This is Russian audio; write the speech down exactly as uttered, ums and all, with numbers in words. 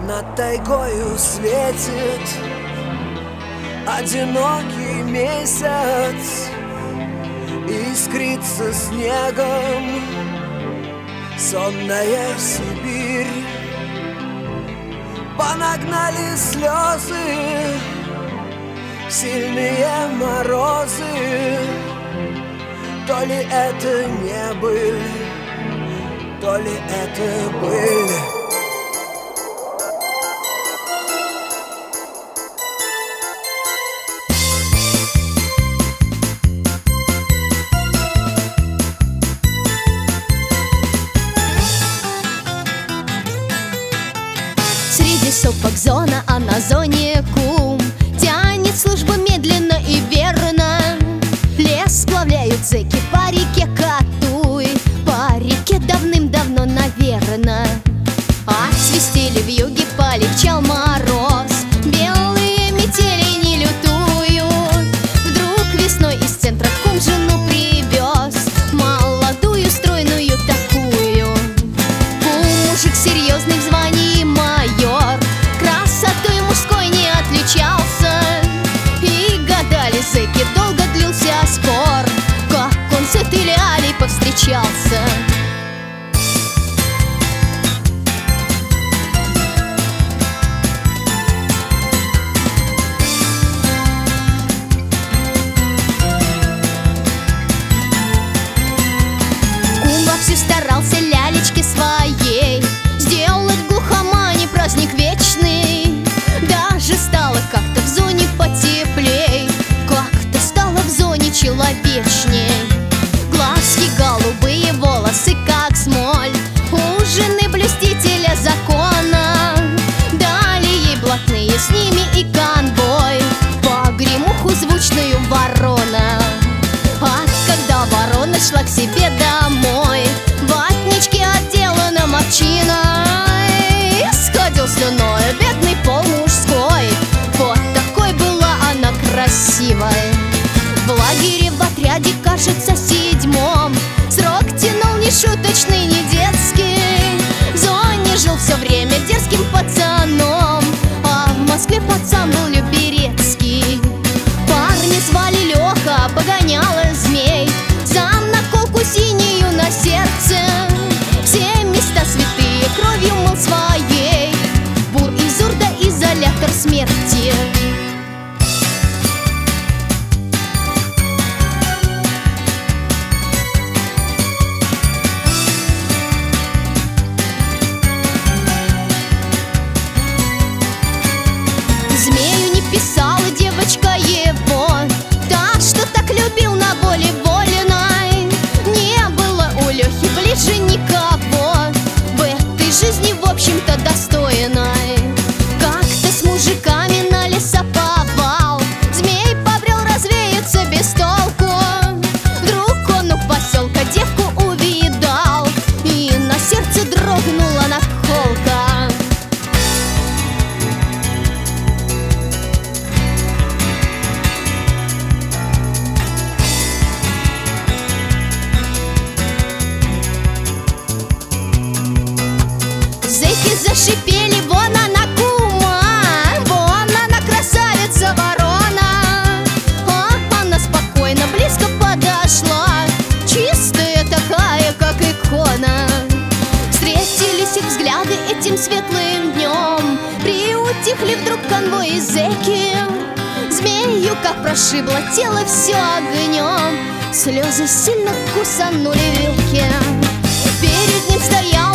Над тайгою светит одинокий месяц, искрится снегом сонная Сибирь. Понагнали слезы сильные морозы. То ли это не быль, то ли это быль. Среди сопок зона, а на зоне кум тянет службу медленно и верно. Лес сплавляют зэки по реке Катуй, по реке давным-давно, наверно. Отсвистели вьюги, полегчал мороз, белые метели не лютуют. Вдруг весной из центра кум жену привез, молодую, стройную такую. Кум мужик серьезный, в звании майор, красотой мужской не отличался. И гадали зэки, долго длился спор, как он с этой лялей повстречался. Кум вовсю старался лялечке своей сделать в глухомане праздник вечный. Даже стало как-то в зоне потеплей, как-то стало в зоне человечней. Глазки голубые, волосы как смоль, у жены блюстителя закона. Дали ей блатные, с ними и конвой, погремуху звучную ворона. А когда ворона шла к себе домой, ватнички отделана овчиной, сходил слюной бедный пол мужской. Вот такой была она красивой. В лагере в отряде, кажется, седьмом, срок тянул не шуточный, не детский. В зоне жил все время дерзким пацаном, а в Москве пацан был Люберецкий. Парня звали Леха, погоняла змей, за наколку синюю на сердце. Все места святые кровью мыл своей, бур и зурда, изолятор смерти. Змею не писала девочка его, та, что так любил на воле вольной. Не было у Лехи ближе никого в этой жизни, в общем-то, достойной. Как-то с мужиками на лесоповал змей побрел развеяться без толку. Вдруг он у поселка девку увидал, и на сердце дрогнула наколка. Зэки зашипели: вон она кума, вон она красавица ворона. А она спокойно близко подошла, чистая такая, как икона. Встретились их взгляды этим светлым днем, приутихли вдруг конвои зэки. Змею как прошибло тело все огнем, слезы сильно кусанули веки. Перед ним стоял